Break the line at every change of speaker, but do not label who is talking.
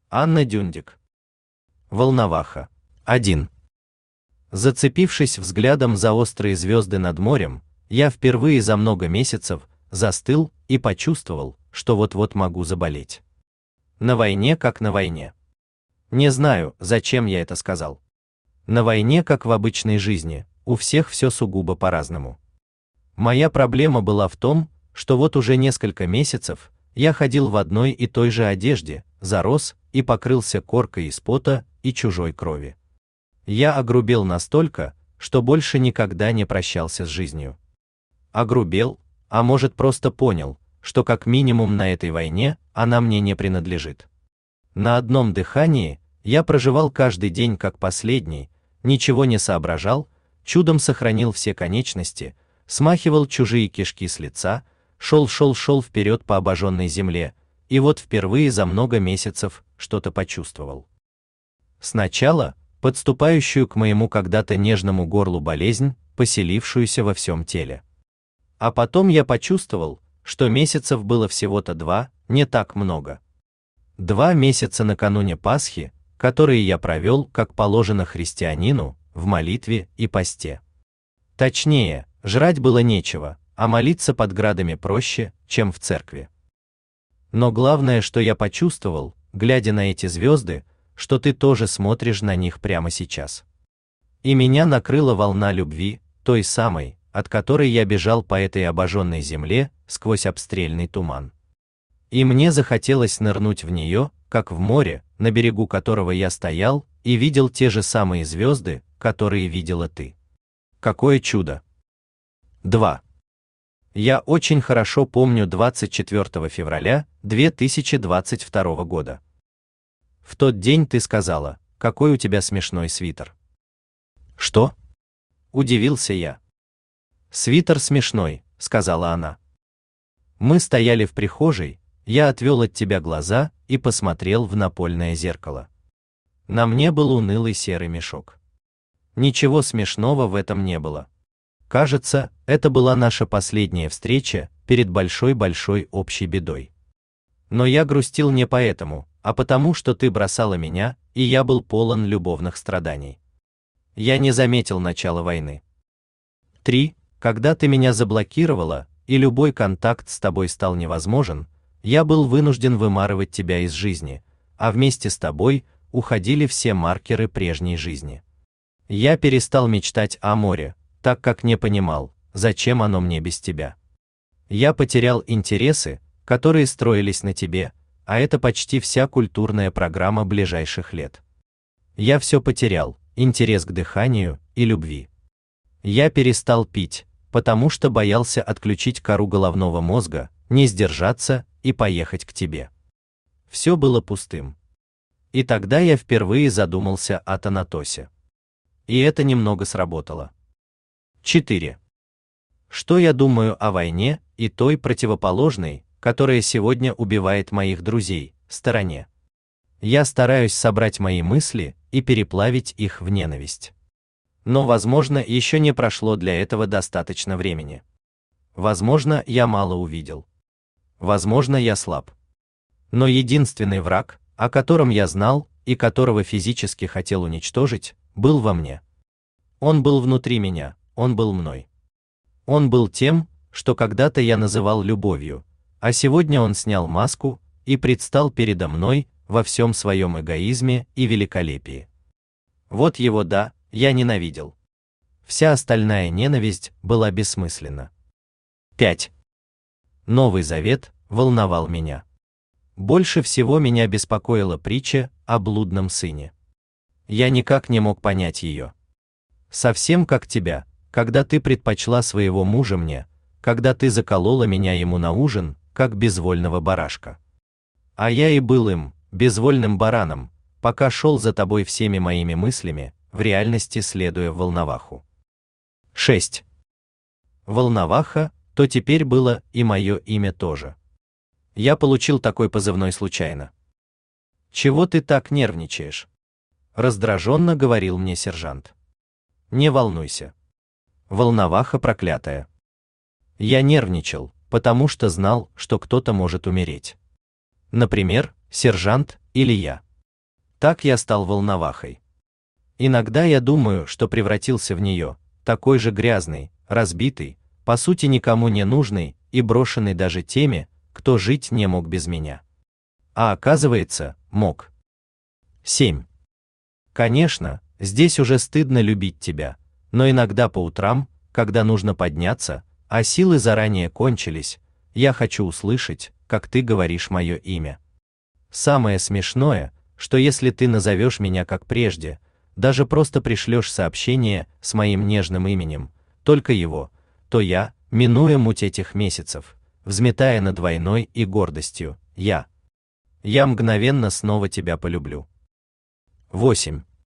Анна Дюндик. Волноваха. 1. Зацепившись взглядом за острые звезды над морем, я впервые за много месяцев застыл и почувствовал, что вот-вот могу заболеть. На войне как на войне. Не знаю, зачем я это сказал. На войне как в обычной жизни, у всех все сугубо по-разному. Моя проблема была в том, что вот уже несколько месяцев я ходил в одной и той же одежде, зарос и покрылся коркой из пота и чужой крови. Я огрубел настолько, что больше никогда не прощался с жизнью. Огрубел, а может просто понял, что как минимум на этой войне она мне не принадлежит. На одном дыхании я проживал каждый день как последний, ничего не соображал, чудом сохранил все конечности, смахивал чужие кишки с лица, шел вперед по обожженной земле, и вот впервые за много месяцев что-то почувствовал. Сначала подступающую к моему когда-то нежному горлу болезнь, поселившуюся во всем теле. А потом я почувствовал, что месяцев было всего-то 2, не так много. 2 месяца накануне Пасхи, которые я провел, как положено христианину, в молитве и посте. Точнее, жрать было нечего, а молиться под градами проще, чем в церкви. Но главное, что я почувствовал, глядя на эти звезды, что ты тоже смотришь на них прямо сейчас. И меня накрыла волна любви, той самой, от которой я бежал по этой обожженной земле сквозь обстрельный туман. И мне захотелось нырнуть в нее, как в море, на берегу которого я стоял и видел те же самые звезды, которые видела ты. Какое чудо! 2. Я очень хорошо помню 24 февраля 2022 года. В тот день ты сказала: «Какой у тебя смешной свитер». Что? Удивился я. Свитер смешной, сказала она. Мы стояли в прихожей, я отвел от тебя глаза и посмотрел в напольное зеркало. На мне был унылый серый мешок. Ничего смешного в этом не было. Кажется, это была наша последняя встреча перед большой общей бедой. Но я грустил не поэтому, а потому, что ты бросала меня, и я был полон любовных страданий. Я не заметил начала войны. 3. Когда ты меня заблокировала, и любой контакт с тобой стал невозможен, я был вынужден вымарывать тебя из жизни, а вместе с тобой уходили все маркеры прежней жизни. Я перестал мечтать о море, так как не понимал, зачем оно мне без тебя. Я потерял интересы, которые строились на тебе, а это почти вся культурная программа ближайших лет. Я все потерял, интерес к дыханию и любви. Я перестал пить, потому что боялся отключить кору головного мозга, не сдержаться и поехать к тебе. Все было пустым. И тогда я впервые задумался о Танатосе. И это немного сработало. 4. Что я думаю о войне и той противоположной, которая сегодня убивает моих друзей, стороне? Я стараюсь собрать мои мысли и переплавить их в ненависть. Но, возможно, еще не прошло для этого достаточно времени. Возможно, я мало увидел. Возможно, я слаб. Но единственный враг, о котором я знал и которого физически хотел уничтожить, был во мне. Он был внутри меня, он был мной. Он был тем, что когда-то я называл любовью, а сегодня он снял маску и предстал передо мной во всем своем эгоизме и великолепии. Вот его да, я ненавидел. Вся остальная ненависть была бессмысленна. 5. Новый Завет волновал меня. Больше всего меня беспокоила притча о блудном сыне. Я никак не мог понять ее. Совсем как тебя, когда ты предпочла своего мужа мне, когда ты заколола меня ему на ужин, как безвольного барашка. А я и был им, безвольным бараном, пока шел за тобой всеми моими мыслями, в реальности следуя в Волноваху. 6. Волноваха, то теперь было и мое имя тоже. Я получил такой позывной случайно. «Чего ты так нервничаешь?» — раздраженно говорил мне сержант. «Не волнуйся. Волноваха проклятая». Я нервничал, потому что знал, что кто-то может умереть. Например, сержант или я. Так я стал волновахой. Иногда я думаю, что превратился в нее, такой же грязный, разбитый, по сути никому не нужный и брошенный даже теми, кто жить не мог без меня. А оказывается, мог. 7. Конечно, здесь уже стыдно любить тебя, но иногда по утрам, когда нужно подняться, а силы заранее кончились, я хочу услышать, как ты говоришь мое имя. Самое смешное, что если ты назовешь меня как прежде, даже просто пришлешь сообщение с моим нежным именем, только его, то я, минуя муть этих месяцев, взметая над войной и гордостью, я мгновенно снова тебя полюблю. 8.